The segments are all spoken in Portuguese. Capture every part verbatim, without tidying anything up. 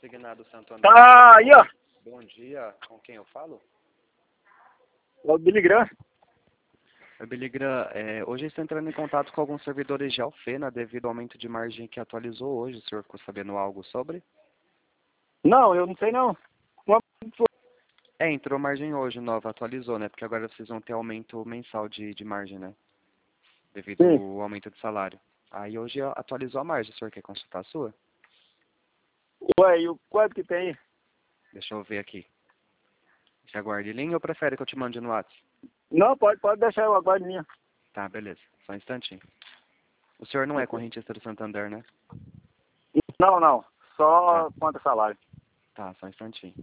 Consignado Santo André. Tá aí, ó. Bom dia, com quem eu falo? É o Billy Graham. Oi, Billy Graham, é, hoje eu estou entrando em contato com alguns servidores de Alfena devido ao aumento de margem que atualizou hoje. O senhor ficou sabendo algo sobre? Não, eu não sei não. Uma- É, entrou margem hoje nova, atualizou, né? Porque agora vocês vão ter aumento mensal de, de margem, né? Devido Sim. ao aumento de salário. Aí hoje atualizou a margem, o senhor quer consultar a sua? Ué, e o quanto que tem? Deixa eu ver aqui. Já aguarde em linha ou prefere que eu te mande no WhatsApp? Não, pode, pode deixar eu aguardo minha. Tá, beleza. Só um instantinho. O senhor não é correntista do Santander, né? Não, não. Tá, Só quanto salário. tá, só um instantinho.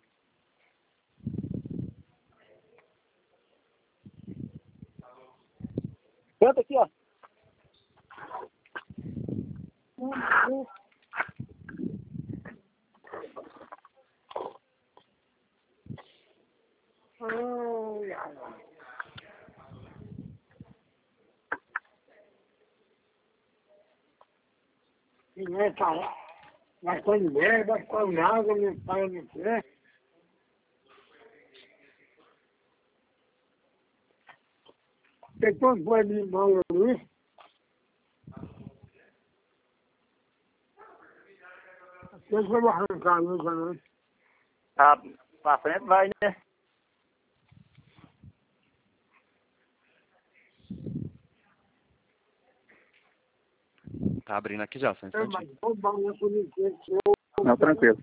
Senta aqui, ó. Ninguém fala. Mas quando merda, quando água, não para no pé. Depois foi me embora ali. Depois eu vou arrancar a luz também. Tá pra frente vai, né? Tá abrindo aqui já, só um É, mas instantinho. vou dar uma polícia. Não, tranquilo.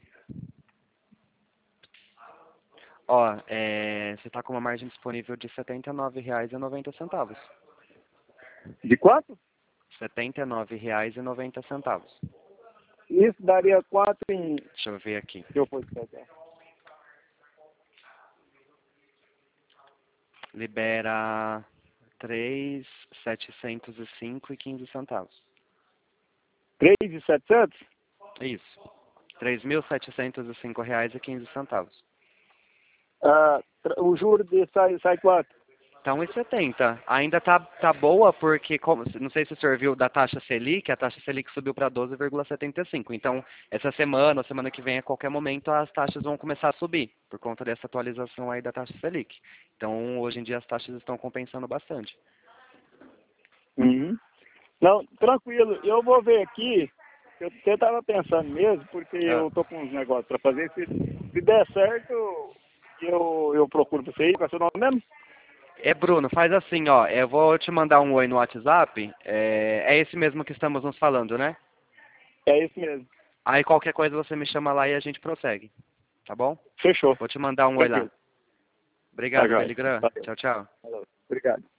Ó, é, você tá com uma margem disponível de setenta e nove reais e noventa centavos. De quanto? setenta e nove reais e noventa centavos. Isso daria quatro em... Deixa eu ver aqui. Se eu fosse pegar. Libera três mil setecentos e cinco e quinze centavos. Três e setecentos? Isso. três mil setecentos e cinco reais e quinze centavos. Ah, tra- o juro de sai, sai quanto? Tá um e setenta. Ainda tá, tá boa porque, como, não sei se o senhor viu da taxa Selic, a taxa Selic subiu para doze vírgula setenta e cinco. Então, essa semana, ou semana que vem, a qualquer momento, as taxas vão começar a subir, por conta dessa atualização aí da taxa Selic. Então, hoje em dia, as taxas estão compensando bastante. Uhum. Não, tranquilo. Eu vou ver aqui. Eu até estava pensando mesmo, porque Ah. eu tô com uns negócios para fazer. Se, se der certo, eu, eu procuro pra você aí. Qual é seu nome mesmo? É, Bruno, faz assim, ó, eu vou te mandar um oi no WhatsApp, é, é esse mesmo que estamos nos falando, né? É isso mesmo. Aí qualquer coisa você me chama lá e a gente prossegue, tá bom? Fechou. Vou te mandar um oi lá. Tranquilo. Tá, Obrigado, joia. Billy Graham. Valeu. Tchau, tchau. Falou. Obrigado.